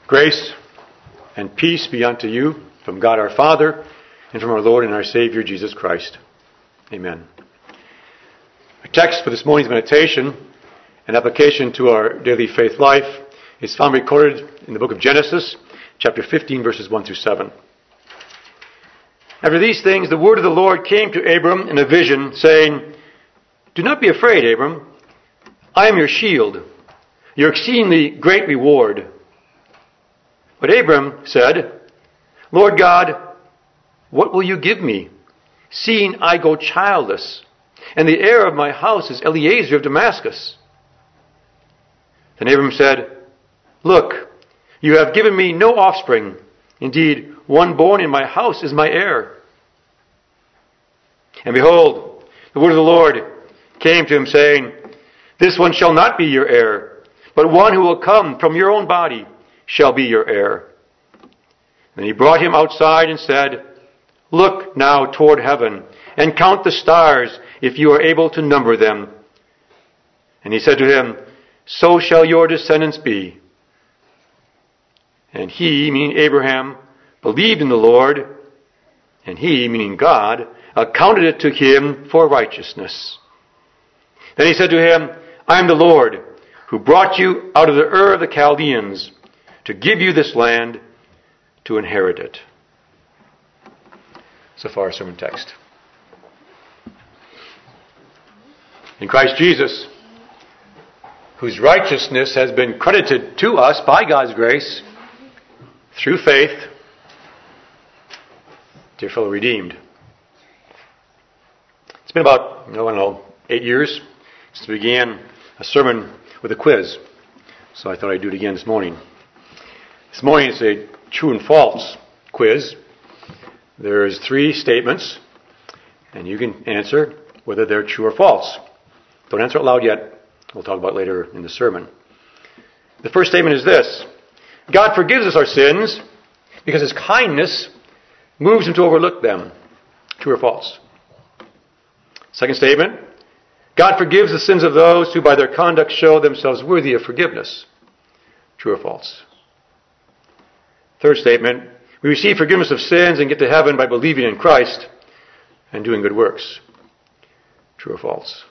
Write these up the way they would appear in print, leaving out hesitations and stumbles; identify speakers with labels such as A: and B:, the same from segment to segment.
A: Grace and peace be unto you from God our Father and from our Lord and our Savior Jesus Christ. Amen. Our text for this morning's meditation and application to our daily faith life is found recorded in the book of Genesis, chapter 15, verses 1 through 7. After these things, the word of the Lord came to Abram in a vision, saying, "Do not be afraid, Abram. I am your shield, your exceedingly great reward." But Abram said, "Lord God, what will you give me, seeing I go childless, and the heir of my house is Eliezer of Damascus?" Then Abram said, "Look, you have given me no offspring. Indeed, one born in my house is my heir." And behold, the word of the Lord came to him, saying, "This one shall not be your heir, but one who will come from your own body shall be your heir." Then he brought him outside and said, "Look now toward heaven, and count the stars, if you are able to number them." And he said to him, "So shall your descendants be." And he, meaning Abraham, believed in the Lord, and he, meaning God, accounted it to him for righteousness. Then he said to him, "I am the Lord, who brought you out of the Ur of the Chaldeans, to give you this land to inherit it." So far, our sermon text. In Christ Jesus, whose righteousness has been credited to us by God's grace, through faith, dear fellow redeemed. It's been about, 8 years since we began a sermon with a quiz. So I thought I'd do it again this morning. This morning it's a true and false quiz. There's 3 statements, and you can answer whether they're true or false. Don't answer it loud yet. We'll talk about it later in the sermon. The first statement is this: God forgives us our sins because His kindness moves Him to overlook them. True or false? Second statement: God forgives the sins of those who by their conduct show themselves worthy of forgiveness. True or false? Third statement: we receive forgiveness of sins and get to heaven by believing in Christ and doing good works. True or false?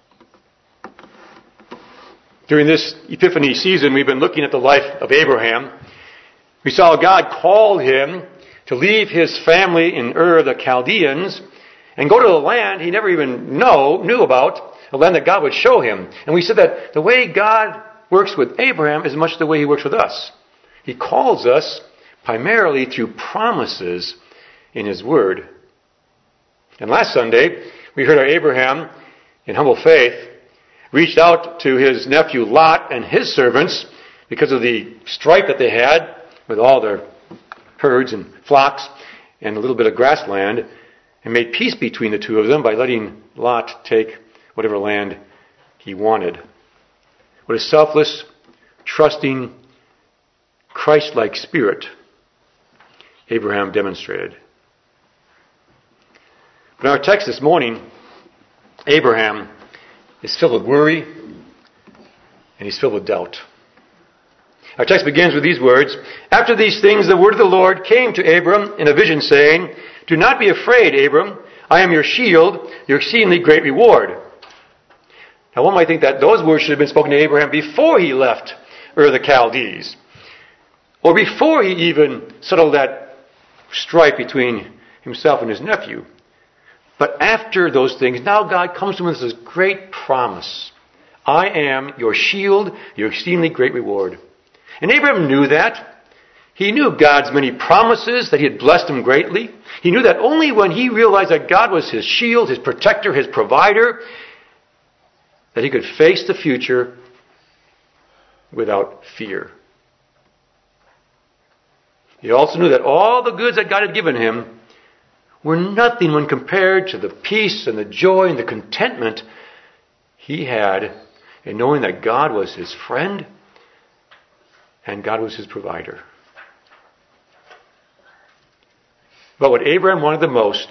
A: During this Epiphany season, we've been looking at the life of Abraham. We saw God called him to leave his family in Ur of the Chaldeans and go to a land he never even knew about, a land that God would show him. And we said that the way God works with Abraham is much the way He works with us. He calls us primarily through promises in His Word. And last Sunday, we heard how Abraham, in humble faith, reached out to his nephew Lot and his servants because of the strife that they had with all their herds and flocks and a little bit of grassland, and made peace between the two of them by letting Lot take whatever land he wanted. What a selfless, trusting, Christ-like spirit Abraham demonstrated. But in our text this morning, Abraham is filled with worry and he's filled with doubt. Our text begins with these words: "After these things the word of the Lord came to Abram in a vision, saying, 'Do not be afraid, Abram. I am your shield, your exceedingly great reward.'" Now one might think that those words should have been spoken to Abraham before he left Ur of the Chaldees, or before he even settled that strife between himself and his nephew. But after those things, now God comes to him with this great promise: "I am your shield, your exceedingly great reward." And Abraham knew that. He knew God's many promises, that He had blessed him greatly. He knew that only when he realized that God was his shield, his protector, his provider, that he could face the future without fear. He also knew that all the goods that God had given him were nothing when compared to the peace and the joy and the contentment he had in knowing that God was his friend and God was his provider. But what Abraham wanted the most,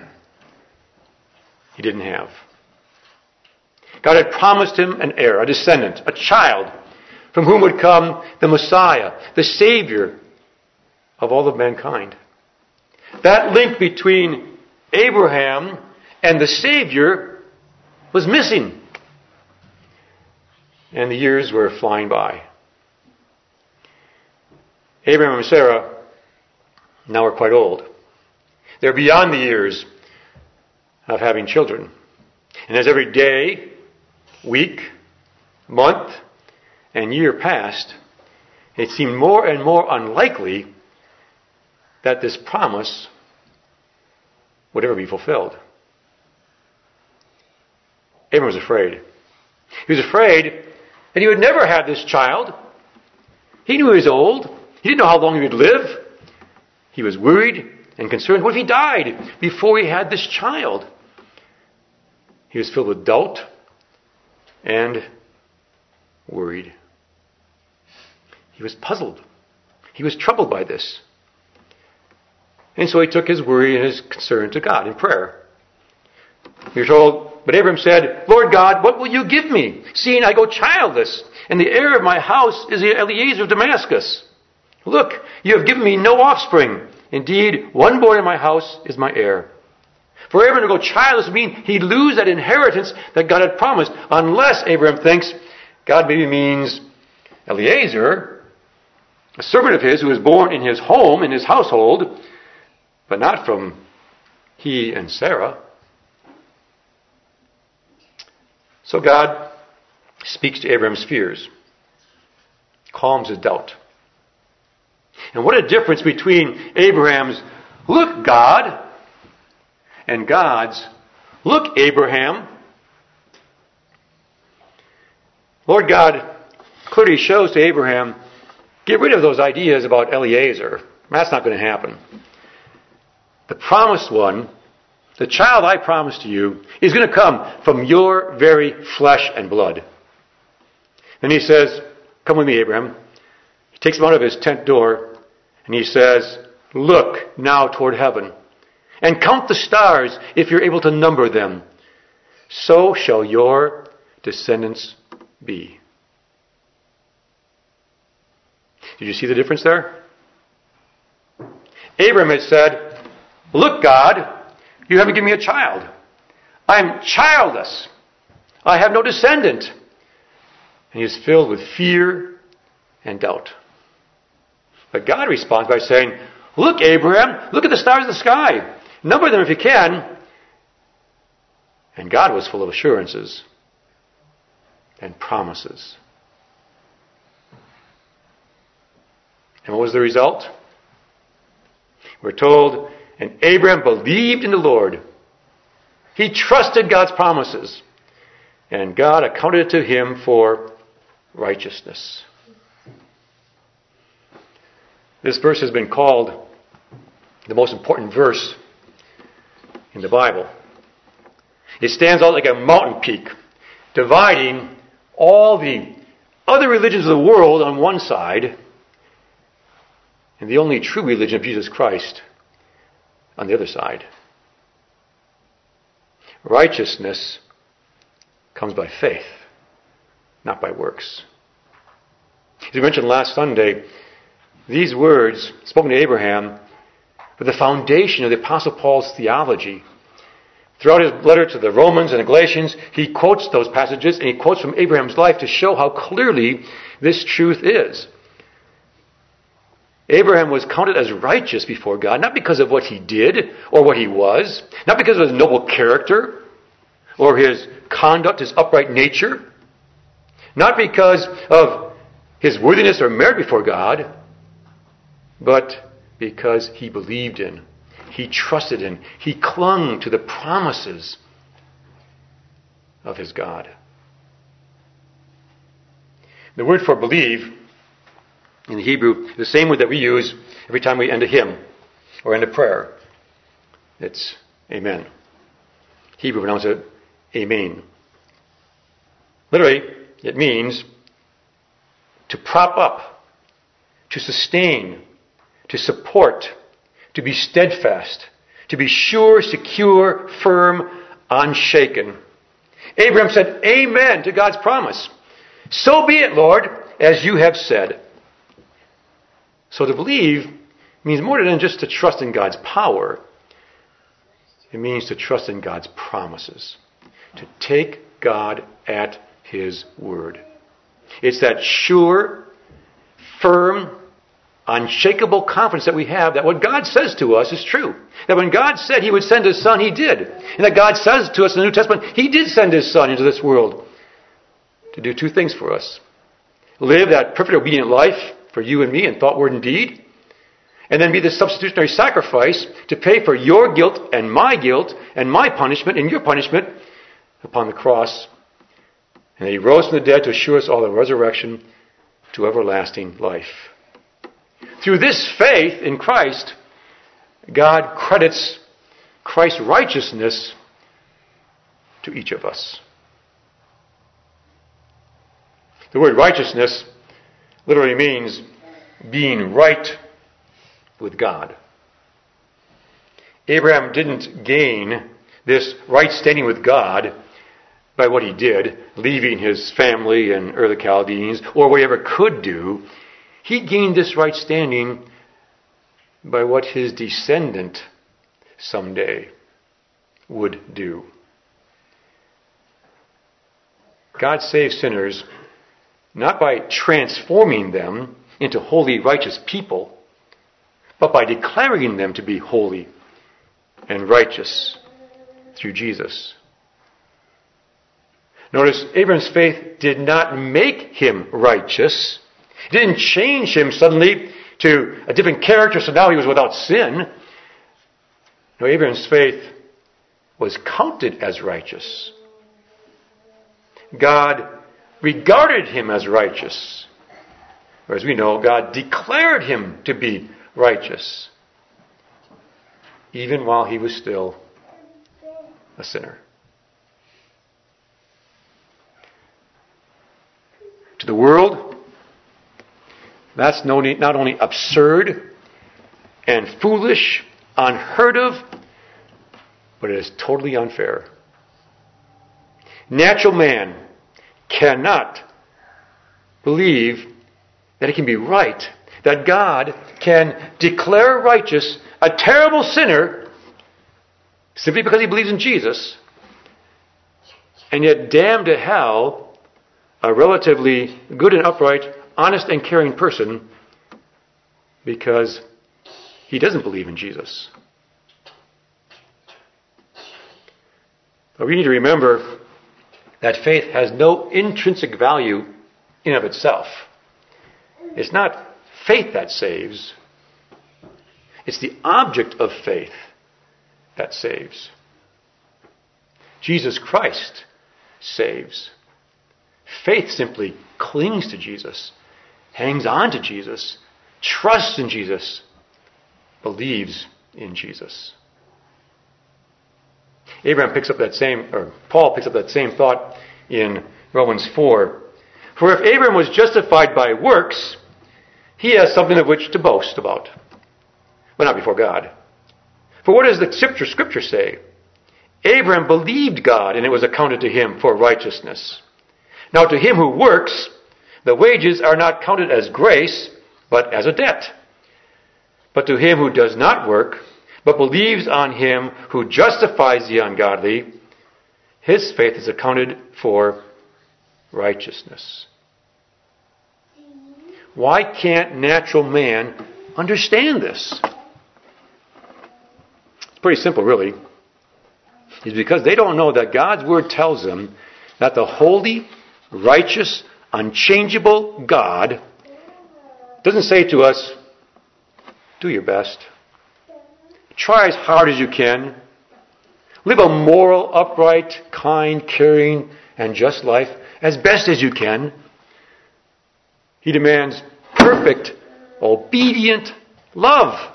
A: he didn't have. God had promised him an heir, a descendant, a child, from whom would come the Messiah, the Savior of all of mankind. That link between Abraham and the Savior was missing. And the years were flying by. Abraham and Sarah now are quite old. They're beyond the years of having children. And as every day, week, month, and year passed, it seemed more and more unlikely that this promise would ever be fulfilled. Abraham was afraid. He was afraid that he would never have this child. He knew he was old. He didn't know how long he would live. He was worried and concerned. What if he died before he had this child? He was filled with doubt and worried. He was puzzled. He was troubled by this. And so he took his worry and his concern to God in prayer. You're told, but Abraham said, Lord God, what will you give me, seeing I go childless, and the heir of my house is Eliezer of Damascus? Look, you have given me no offspring. Indeed, one born in my house is my heir. For Abraham to go childless would mean he'd lose that inheritance that God had promised, unless, Abraham thinks, God maybe means Eliezer, a servant of his who was born in his home, in his household, but not from he and Sarah. So God speaks to Abraham's fears, calms his doubt. And what a difference between Abraham's, look, God, and God's, look, Abraham. Lord God clearly shows to Abraham, get rid of those ideas about Eliezer. That's not going to happen. The promised one, the child I promised to you, is going to come from your very flesh and blood. Then he says, come with me, Abraham. He takes him out of his tent door, and he says, look now toward heaven, and count the stars if you're able to number them. So shall your descendants be. Did you see the difference there? Abraham had said, look, God, you haven't given me a child. I'm childless. I have no descendant. And he is filled with fear and doubt. But God responds by saying, look, Abraham, look at the stars of the sky. Number them if you can. And God was full of assurances and promises. And what was the result? We're told, and Abraham believed in the Lord. He trusted God's promises. And God accounted it to him for righteousness. This verse has been called the most important verse in the Bible. It stands out like a mountain peak, dividing all the other religions of the world on one side and the only true religion of Jesus Christ on the other side. Righteousness comes by faith, not by works. As we mentioned last Sunday, these words spoken to Abraham were the foundation of the Apostle Paul's theology. Throughout his letter to the Romans and the Galatians, he quotes those passages and he quotes from Abraham's life to show how clearly this truth is. Abraham was counted as righteous before God, not because of what he did or what he was, not because of his noble character or his conduct, his upright nature, not because of his worthiness or merit before God, but because he believed in, he trusted in, he clung to the promises of his God. The word for believe in the Hebrew, the same word that we use every time we end a hymn or end a prayer. It's amen. Hebrew pronounce it amen. Literally, it means to prop up, to sustain, to support, to be steadfast, to be sure, secure, firm, unshaken. Abraham said amen to God's promise. So be it, Lord. as you have said. So to believe means more than just to trust in God's power. It means to trust in God's promises. To take God at His word. It's that sure, firm, unshakable confidence that we have that what God says to us is true. That when God said He would send His Son, He did. And that God says to us in the New Testament, He did send His Son into this world to do two things for us. Live that perfect obedient life for you and me in thought, word, and deed. And then be the substitutionary sacrifice to pay for your guilt and my punishment and your punishment upon the cross. And that He rose from the dead to assure us all the resurrection to everlasting life. Through this faith in Christ, God credits Christ's righteousness to each of us. The word righteousness literally means being right with God. Abraham didn't gain this right standing with God by what he did, leaving his family in Ur of the Chaldeans, or what he ever could do. He gained this right standing by what his descendant someday would do. God saves sinners not by transforming them into holy, righteous people, but by declaring them to be holy and righteous through Jesus. Notice, Abraham's faith did not make him righteous. It didn't change him suddenly to a different character, so now he was without sin. No, Abraham's faith was counted as righteous. God regarded him as righteous. Or as we know, God declared him to be righteous, even while he was still a sinner. To the world, that's not only absurd and foolish, unheard of, but it is totally unfair. Natural man cannot believe that it can be right, that God can declare righteous a terrible sinner simply because he believes in Jesus, and yet damn to hell a relatively good and upright, honest and caring person because he doesn't believe in Jesus. But we need to remember that faith has no intrinsic value in of itself. It's not faith that saves. It's the object of faith that saves. Jesus Christ saves. Faith simply clings to Jesus, hangs on to Jesus, trusts in Jesus, believes in Jesus. Paul picks up that same thought in Romans 4. For if Abraham was justified by works, he has something of which to boast about, but not before God. For what does the Scripture say? Abraham believed God, and it was accounted to him for righteousness. Now to him who works, the wages are not counted as grace, but as a debt. But to him who does not work, but believes on him who justifies the ungodly, his faith is accounted for righteousness. Why can't natural man understand this? It's pretty simple, really. It's because they don't know that God's Word tells them that the holy, righteous, unchangeable God doesn't say to us, do your best. Try as hard as you can. Live a moral, upright, kind, caring, and just life as best as you can. He demands perfect, obedient love.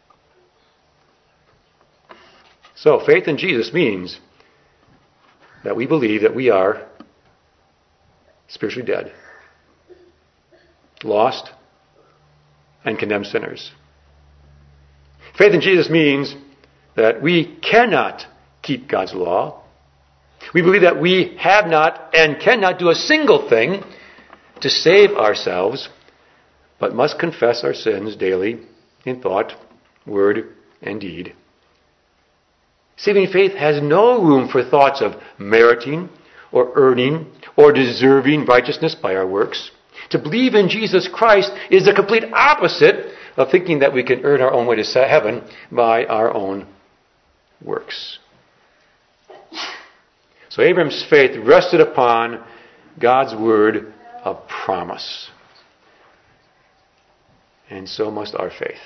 A: So, faith in Jesus means that we believe that we are spiritually dead, lost, and condemned sinners. Faith in Jesus means that we cannot keep God's law. We believe that we have not and cannot do a single thing to save ourselves, but must confess our sins daily in thought, word, and deed. Saving faith has no room for thoughts of meriting or earning or deserving righteousness by our works. To believe in Jesus Christ is the complete opposite of thinking that we can earn our own way to heaven by our own works. So Abraham's faith rested upon God's word of promise. And so must our faith.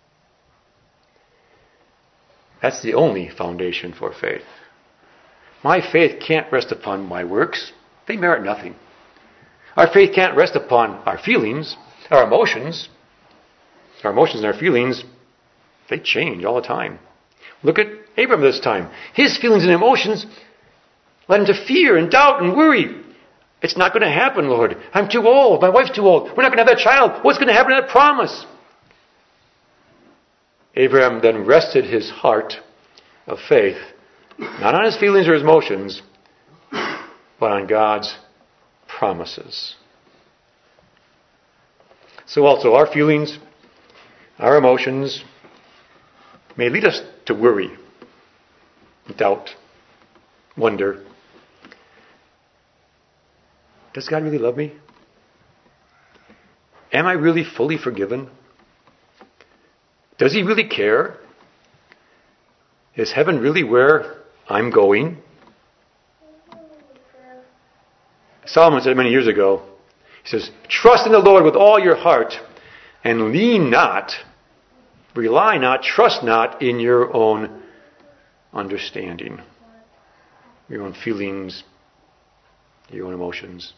A: That's the only foundation for faith. My faith can't rest upon my works. They merit nothing. Our faith can't rest upon our feelings, our emotions. Our emotions and our feelings, they change all the time. Look at Abraham this time. His feelings and emotions led him to fear and doubt and worry. It's not going to happen, Lord. I'm too old. My wife's too old. We're not going to have that child. What's going to happen to that promise? Abraham then rested his heart of faith, not on his feelings or his emotions, but on God's promises. So also our feelings, our emotions may lead us to worry, doubt, wonder. Does God really love me? Am I really fully forgiven? Does He really care? Is heaven really where I'm going? Solomon said many years ago, he says, trust in the Lord with all your heart and lean not, rely not, trust not in your own understanding, your own feelings, your own emotions.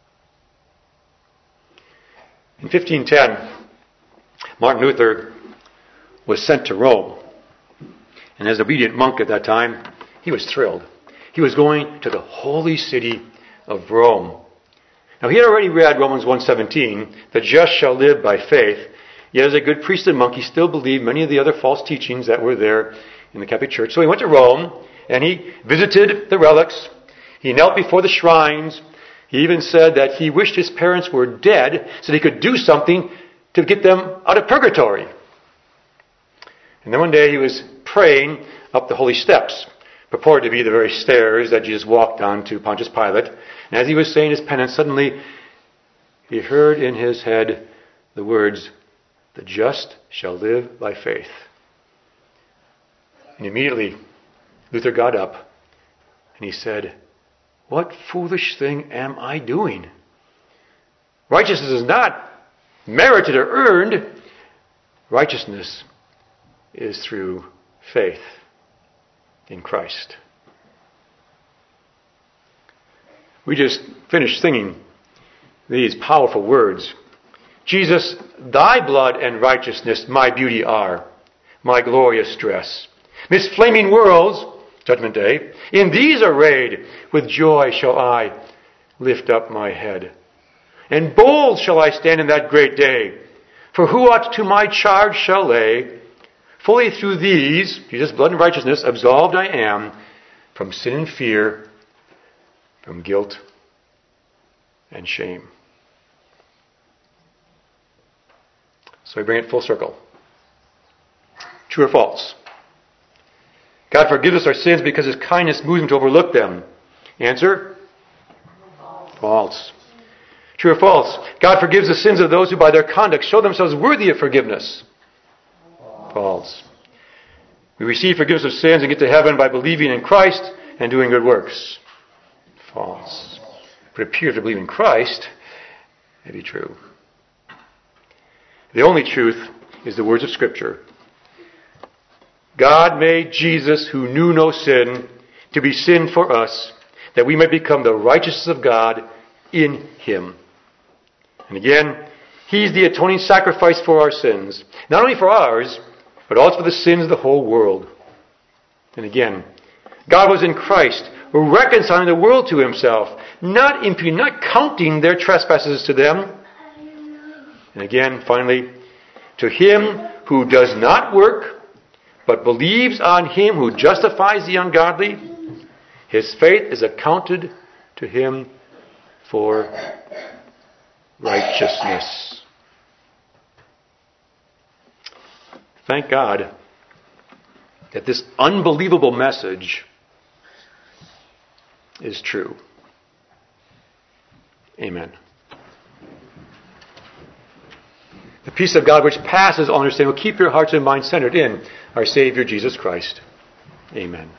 A: In 1510, Martin Luther was sent to Rome. And as an obedient monk at that time, he was thrilled. He was going to the holy city of Rome. Now, he had already read Romans 1:17, the just shall live by faith. Yet as a good priest and monk, he still believed many of the other false teachings that were there in the Catholic Church. So he went to Rome, and he visited the relics. He knelt before the shrines. He even said that he wished his parents were dead so that he could do something to get them out of purgatory. And then one day he was praying up the holy steps, purported to be the very stairs that Jesus walked on to Pontius Pilate. And as he was saying his penance, suddenly he heard in his head the words, the just shall live by faith. And immediately Luther got up and he said, what foolish thing am I doing? Righteousness is not merited or earned. Righteousness is through faith in Christ. We just finished singing these powerful words. Jesus, thy blood and righteousness my beauty are, my glorious dress. Midst flaming worlds, judgment day, in these arrayed, with joy shall I lift up my head. And bold shall I stand in that great day, for who ought to my charge shall lay, fully through these, Jesus' blood and righteousness, absolved I am from sin and fear, from guilt and shame. So we bring it full circle. True or false? God forgives us our sins because His kindness moves Him to overlook them. Answer? False. True or false? God forgives the sins of those who by their conduct show themselves worthy of forgiveness. False. We receive forgiveness of sins and get to heaven by believing in Christ and doing good works. False. But it appears to believe in Christ may be true. The only truth is the words of Scripture. God made Jesus, who knew no sin, to be sin for us, that we might become the righteousness of God in Him. And again, He's the atoning sacrifice for our sins. Not only for ours, but also for the sins of the whole world. And again, God was in Christ, reconciling the world to Himself, not counting their trespasses to them. And again, finally, to him who does not work, but believes on Him who justifies the ungodly, his faith is accounted to him for righteousness. Thank God that this unbelievable message is true. Amen. The peace of God which passes all understanding will keep your hearts and minds centered in our Savior Jesus Christ. Amen.